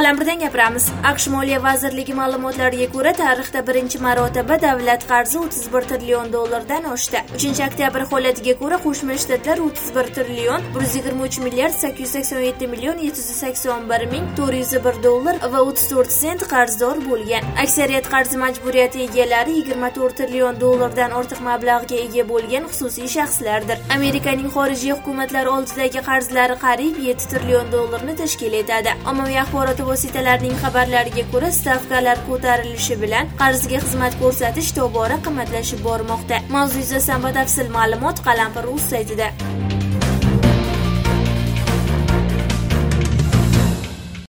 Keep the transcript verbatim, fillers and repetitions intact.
Qalampirdan gapiramiz. AQSh Moliya vazirligi ma'lumotlariga ko'ra, tarixda birinchi marotaba davlat qarzi o'ttiz bir trillion dollardan oshdi. uchinchi oktyabr holatiga ko'ra, Qo'shma Shtatlar o'ttiz bir trillion bir yuz yigirma uch milliard sakkiz yuz sakson yetti million yetti yuz sakson bir ming to'rt yuz bir dollar va o'ttiz to'rt sent qarzdor bo'lgan. Aksariyat qarz majburiyati egalari yigirma to'rt trillion dollardan ortiq mablag'ga ega bo'lgan xususiy shaxslardir. Amerikaning xorijiy hukumatlar oldidagi qarzlari qariyb yetti trillion dollarni tashkil etadi. Ommaviy axborot vositalarining xabarlariga ko'ra, stavkalar ko'tarilishi bilan qarzga xizmat ko'rsatish tobora qimmatlashib bormoqda. Mavzu yuzasidan batafsil ma'lumot Qalampir.uz saytida.